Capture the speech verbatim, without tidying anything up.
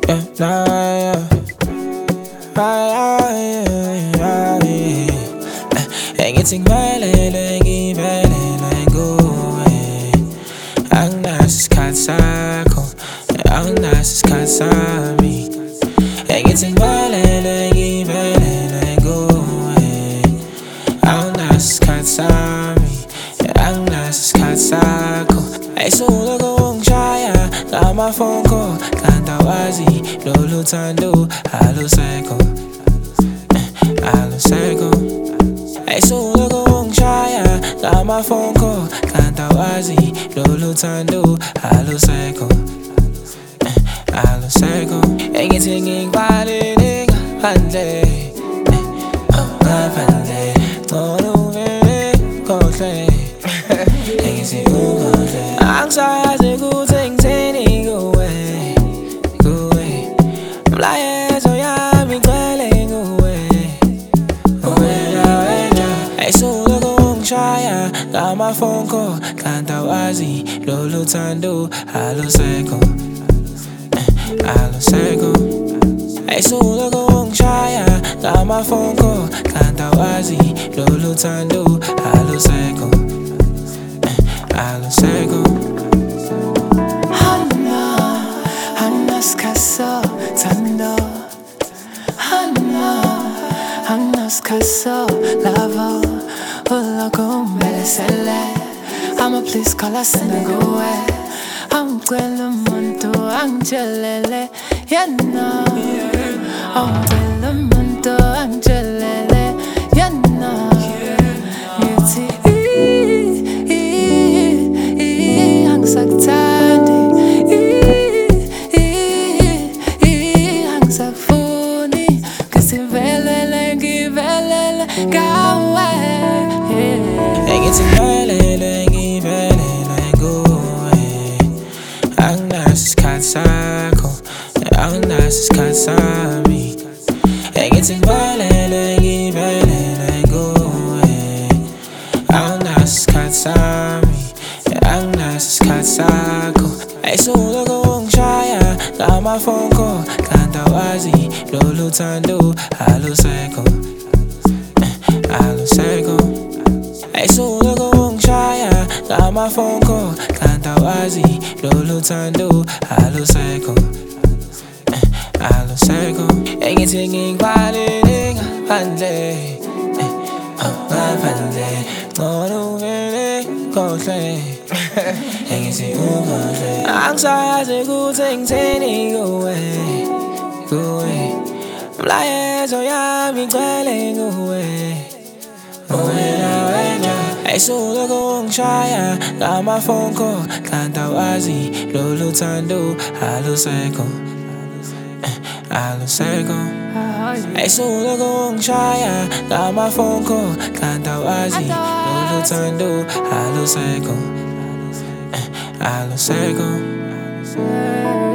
Yeah, nah, yeah. Ah, yeah, yeah, yeah. Angithi kuvelele ngivelele kuwe. Anginaso isikhathi sakho, anginaso isikhathi sami. Angithi kuvelele ngivelele kuwe. Anginaso isikhathi sami, anginaso isikhathi sakho. Ayisuke ungishaya ngama-phone call, kanti awazi lolu thando alusekho, alusekho. Ayisuke ungishaya ngama-phone call, kanti awazi lolu thando alusekho, alusekho. Angithi ngikubalele ngaphandle, ngaphandle, ngcono uvele ukhohlwe. Angithi ukhohlwe, angisazi ukuthi ngithini kuwe, kuwe. Mlayezo yami igcwele nguwe, wena, wena. Ayisuke ungishaya ngama-phone call, kanti awazi lolu thando alusekho, alusekho. Ayisuke ungishaya ngama-phone call, kanti awazi lolu thando alusekho, alusekho. Hana, Hana skaso tando. Hana, Hana skaso lavo. Ula kumele sele. I'ma please call us in a go way. I'm gwele muntu angelele. Yeah no. I'm gwele muntu angelele. Yeah no. Yuti. Angisakthandi, angisakufuni, ngisivelele ngivelele ngawe. Angithi ngivelele ngivelele kuwe. Anginaso isikhathi sakho, anginaso isikhathi sami. Angithi ngivelele ngivelele kuwe. Anginaso isikhathi sami, anginaso isikhathi sakho. Ayisuke ungishaya ngama-phone call, kanti awazi lolu thando alusekho, alusekho. Ayisuke ungishaya ngama-phone call, kanti awazi lolu thando alusekho, alusekho. Angithi ngikubalele ngaphandle, ngaphandle, ngcono uvele ukhohlwe. Angithi ukhohlwe, angisazi ukuthi ngithini kuwe, kuwe. Mlayezo yami igcwele nguwe, wena, wena. Ayisuke ungishaya ngama-phone call, kanti awazi lolu thando alusekho, alusekho. Ayisuke ungishaya ngama-phone call, kanti awazi lolu thando alusekho, alusekho.